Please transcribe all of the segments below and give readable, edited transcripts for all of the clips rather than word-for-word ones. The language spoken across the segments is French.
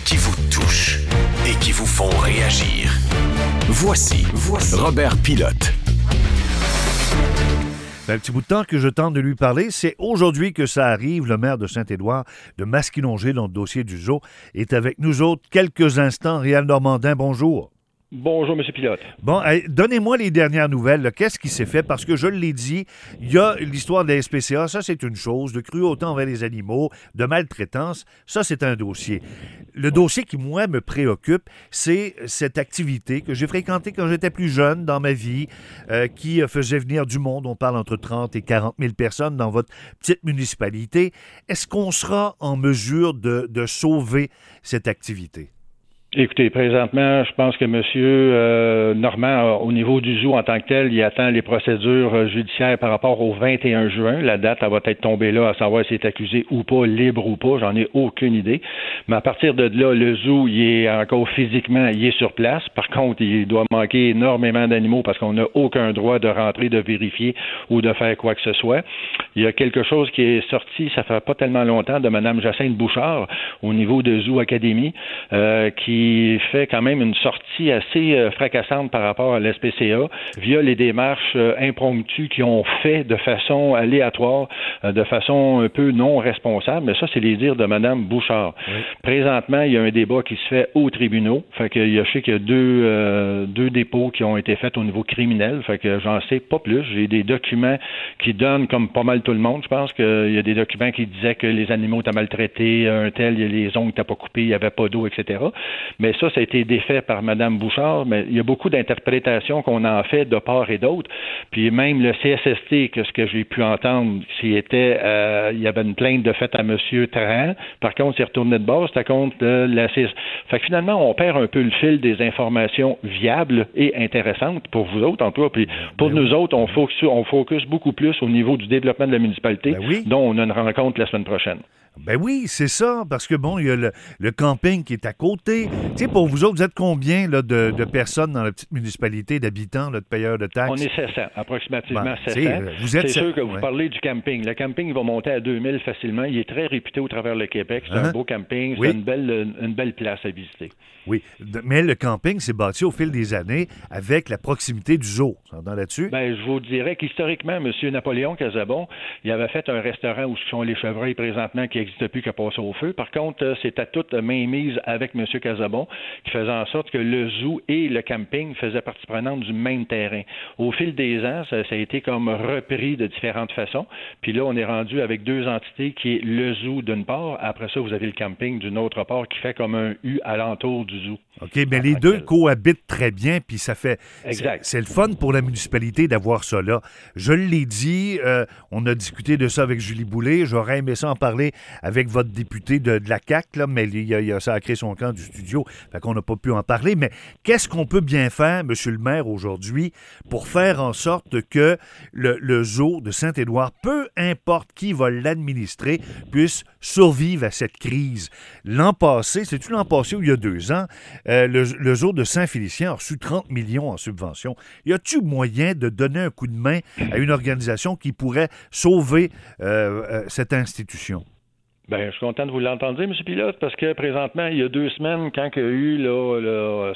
qui vous touchent et qui vous font réagir. Voici Robert Pilote. Un petit bout de temps que je tente de lui parler. C'est aujourd'hui que ça arrive. Le maire de Saint-Édouard de Masquinongé, dans le dossier du zoo, est avec nous autres quelques instants. Réal Normandin, bonjour. Bonjour, M. Pilote. Bon, donnez-moi les dernières nouvelles. Là. Qu'est-ce qui s'est fait? Parce que je l'ai dit, il y a l'histoire de la SPCA, ça c'est une chose, de cruauté envers les animaux, de maltraitance, ça c'est un dossier. Le dossier qui, moi, me préoccupe, c'est cette activité que j'ai fréquentée quand j'étais plus jeune dans ma vie, qui faisait venir du monde. On parle entre 30 et 40 000 personnes dans votre petite municipalité. Est-ce qu'on sera en mesure de sauver cette activité? Écoutez, présentement, je pense que M. Normand, au niveau du zoo en tant que tel, il attend les procédures judiciaires par rapport au 21 juin. La date, elle va être tombée là, à savoir s'il est accusé ou pas, libre ou pas, j'en ai aucune idée. Mais à partir de là, le zoo, il est encore physiquement, il est sur place. Par contre, il doit manquer énormément d'animaux parce qu'on n'a aucun droit de rentrer, de vérifier ou de faire quoi que ce soit. Il y a quelque chose qui est sorti, ça fait pas tellement longtemps, de Mme Jacinthe Bouchard, au niveau de Zoo Academy, qui fait quand même une sortie assez fracassante par rapport à l'SPCA via les démarches impromptues qu'ils ont fait de façon aléatoire, de façon un peu non responsable, mais ça, c'est les dires de Mme Bouchard. Oui. Présentement, il y a un débat qui se fait aux tribunaux, fait que je sais qu'il y a deux dépôts qui ont été faits au niveau criminel, fait que j'en sais pas plus. J'ai des documents qui donnent, comme pas mal tout le monde, je pense qu'il y a des documents qui disaient que les animaux étaient maltraités, un tel, les ongles n'étaient pas coupés, il n'y avait pas d'eau, etc. Mais ça a été défait par Mme Bouchard, mais il y a beaucoup d'interprétations qu'on en fait de part et d'autre. Puis même le CSST, que ce que j'ai pu entendre, il y avait une plainte de fait à M. Tran. Par contre, il retourné de base, c'était contre la CSST. Fait que finalement, on perd un peu le fil des informations viables et intéressantes pour vous autres, en tout cas. Puis pour nous autres, on focus beaucoup plus au niveau du développement de la municipalité, dont on a une rencontre la semaine prochaine. Ben oui, c'est ça, parce que bon, il y a le camping qui est à côté. Tu sais, pour vous autres, vous êtes combien là, de personnes dans la petite municipalité, d'habitants, là, de payeurs de taxes? On est 700, approximativement 700. C'est sûr que vous parlez du camping. Le camping va monter à 2000 facilement. Il est très réputé au travers le Québec. C'est un beau camping. C'est une belle place à visiter. Oui, mais le camping s'est bâti au fil des années avec la proximité du zoo. Tu entends là-dessus? Ben, je vous dirais qu'historiquement, M. Napoléon Casabon, il avait fait un restaurant où sont les chevreuils présentement qui n'existe plus qu'à passer au feu. Par contre, c'était toute mainmise avec M. Casabon qui faisait en sorte que le zoo et le camping faisaient partie prenante du même terrain. Au fil des ans, ça a été comme repris de différentes façons. Puis là, on est rendu avec deux entités qui est le zoo d'une part. Après ça, vous avez le camping d'une autre part qui fait comme un U alentour du zoo. OK, mais les deux cohabitent très bien, puis ça fait... Exact. C'est le fun pour la municipalité d'avoir ça là. Je l'ai dit, on a discuté de ça avec Julie Boulay. J'aurais aimé ça en parler avec votre député de la CAQ, là, mais ça a créé son camp du studio, fait qu'on n'a pas pu en parler. Mais qu'est-ce qu'on peut bien faire, monsieur le maire, aujourd'hui, pour faire en sorte que le zoo de Saint-Édouard, peu importe qui va l'administrer, puisse survivre à cette crise? L'an passé, c'est-tu l'an passé ou il y a 2 ans, le zoo de Saint-Félicien a reçu 30 millions en subvention. Y a-t-il moyen de donner un coup de main à une organisation qui pourrait sauver cette institution? Bien, je suis content de vous l'entendre dire, M. Pilote, parce que présentement, il y a 2 semaines, quand il y a eu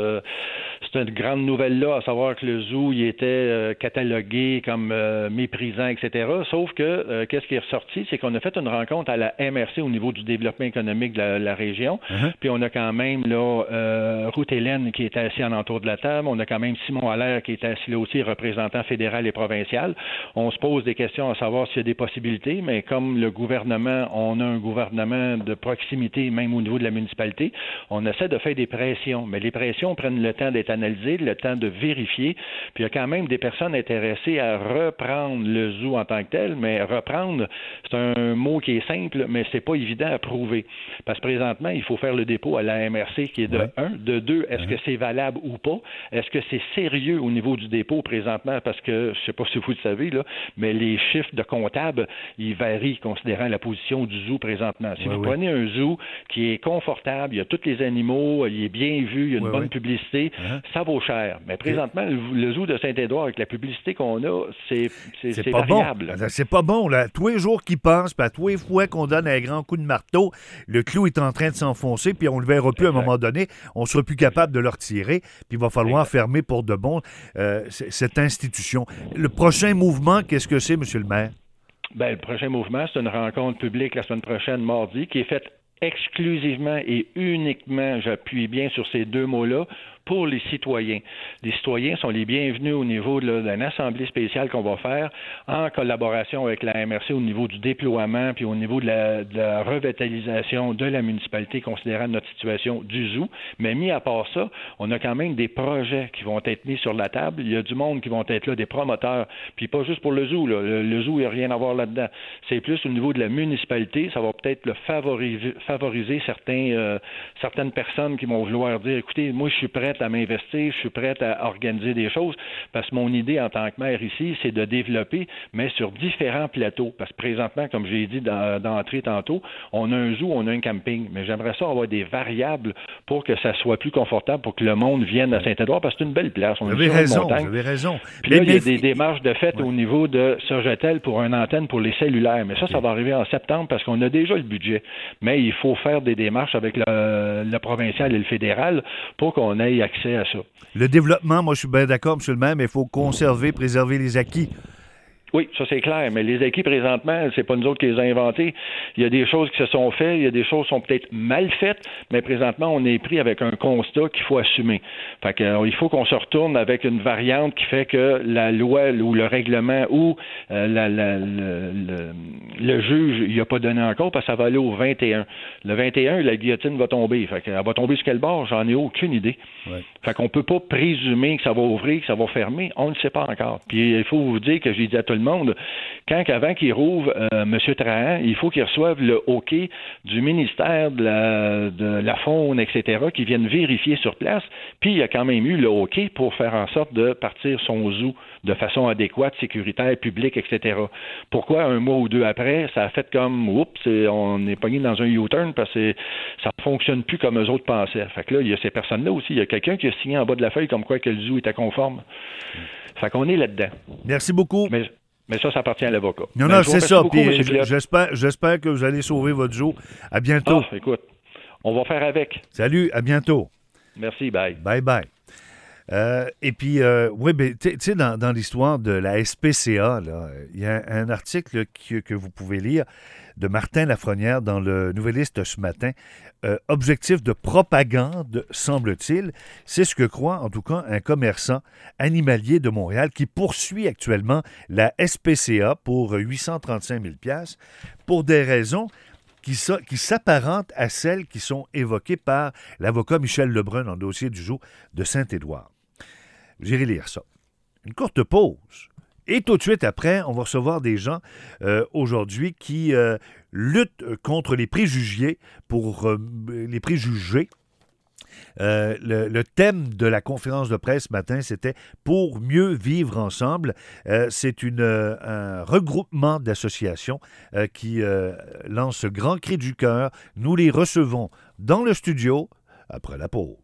cette grande nouvelle-là, à savoir que le zoo il était catalogué comme méprisant, etc. Sauf que, qu'est-ce qui est ressorti? C'est qu'on a fait une rencontre à la MRC au niveau du développement économique de la région. Puis on a quand même Ruth Hélène qui était assis en entour de la table. On a quand même Simon Allaire qui était assis là aussi, représentant fédéral et provincial. On se pose des questions à savoir s'il y a des possibilités, mais comme le gouvernement, on a un gouvernement de proximité, même au niveau de la municipalité, on essaie de faire des pressions. Mais les pressions prennent le temps d'être analysées, le temps de vérifier. Puis il y a quand même des personnes intéressées à reprendre le zoo en tant que tel, mais reprendre, c'est un mot qui est simple, mais c'est pas évident à prouver. Parce que présentement, il faut faire le dépôt à la MRC qui est de 1. De 2, est-ce que c'est valable ou pas? Est-ce que c'est sérieux au niveau du dépôt présentement? Parce que, je sais pas si vous le savez, là, mais les chiffres de comptables, ils varient considérant la position du zoo présentement. Si vous oui. prenez un zoo qui est confortable, il y a tous les animaux, il est bien vu, il y a une bonne publicité, ça vaut cher. Mais présentement, le zoo de Saint-Édouard, avec la publicité qu'on a, c'est pas variable. bon. C'est pas bon. Là. Tous les jours qui passent, puis à tous les fois qu'on donne un grand coup de marteau, le clou est en train de s'enfoncer, puis on ne le verra plus à un moment donné. On ne sera plus capable de le retirer, puis il va falloir fermer pour de bon cette institution. Le prochain mouvement, qu'est-ce que c'est, M. le maire? Bien, le prochain mouvement, c'est une rencontre publique la semaine prochaine, mardi, qui est faite exclusivement et uniquement, j'appuie bien sur ces deux mots-là, pour les citoyens. Les citoyens sont les bienvenus au niveau d'une assemblée spéciale qu'on va faire en collaboration avec la MRC au niveau du déploiement puis au niveau de la revitalisation de la municipalité considérant notre situation du zoo. Mais mis à part ça, on a quand même des projets qui vont être mis sur la table. Il y a du monde qui vont être là, des promoteurs, puis pas juste pour le zoo. Là. Le zoo, il n'y a rien à voir là-dedans. C'est plus au niveau de la municipalité. Ça va peut-être favoriser certaines personnes qui vont vouloir dire, écoutez, moi, je suis prêt à m'investir, je suis prête à organiser des choses, parce que mon idée en tant que maire ici, c'est de développer, mais sur différents plateaux. Parce que présentement, comme j'ai dit d'entrée tantôt, on a un zoo, on a un camping, mais j'aimerais ça avoir des variables pour que ça soit plus confortable, pour que le monde vienne à Saint-Édouard, parce que c'est une belle place. Vous avez raison, vous avez raison. Puis là, il y a des démarches de fait au niveau de Surgetel pour une antenne pour les cellulaires, mais ça va arriver en septembre parce qu'on a déjà le budget. Mais il faut faire des démarches avec le provincial et le fédéral pour qu'on ait accès à ça. Le développement, moi, je suis bien d'accord, M. le maire, mais il faut conserver, préserver les acquis. Oui, ça c'est clair, mais les acquis présentement, c'est pas nous autres qui les avons inventés. Il y a des choses qui se sont faites, il y a des choses qui sont peut-être mal faites, mais présentement, on est pris avec un constat qu'il faut assumer. Fait que, il faut qu'on se retourne avec une variante qui fait que la loi ou le règlement ou le juge, il a pas donné encore parce que ça va aller au 21. Le 21, la guillotine va tomber. Fait qu'elle va tomber sur quel bord? J'en ai aucune idée. Ouais. Fait qu'on peut pas présumer que ça va ouvrir, que ça va fermer. On ne sait pas encore. Puis il faut vous dire que j'ai dit à tout le monde, avant qu'il rouvre M. Trahan, il faut qu'il reçoive le OK du ministère de la Faune, etc., qui viennent vérifier sur place. Puis il y a quand même eu le OK pour faire en sorte de partir son zoo de façon adéquate, sécuritaire, publique, etc. Pourquoi un mois ou deux après, ça a fait comme, oups, on est pogné dans un U-turn parce que ça ne fonctionne plus comme eux autres pensaient. Fait que là, il y a ces personnes-là aussi. Il y a quelqu'un qui a signé en bas de la feuille comme quoi que le zoo était conforme. Fait qu'on est là-dedans. Merci beaucoup. Mais ça appartient à l'avocat. Non, c'est ça. Puis j'espère que vous allez sauver votre zoo. À bientôt. Ah, écoute, on va faire avec. Salut, à bientôt. Merci, bye. Bye. Et puis, oui, ben, tu sais, dans l'histoire de la SPCA, il y a un article que vous pouvez lire de Martin Lafrenière dans le Nouvelliste ce matin. Objectif de propagande, semble-t-il. C'est ce que croit, en tout cas, un commerçant animalier de Montréal qui poursuit actuellement la SPCA pour 835 000 $ pour des raisons qui s'apparentent à celles qui sont évoquées par l'avocat Michel Lebrun dans le dossier du zoo de Saint-Édouard. J'irai lire ça. Une courte pause. Et tout de suite après, on va recevoir des gens aujourd'hui qui luttent contre les préjugés les préjugés. Le thème de la conférence de presse ce matin, c'était « Pour mieux vivre ensemble ». C'est un regroupement d'associations qui lance ce grand cri du cœur. Nous les recevons dans le studio après la pause.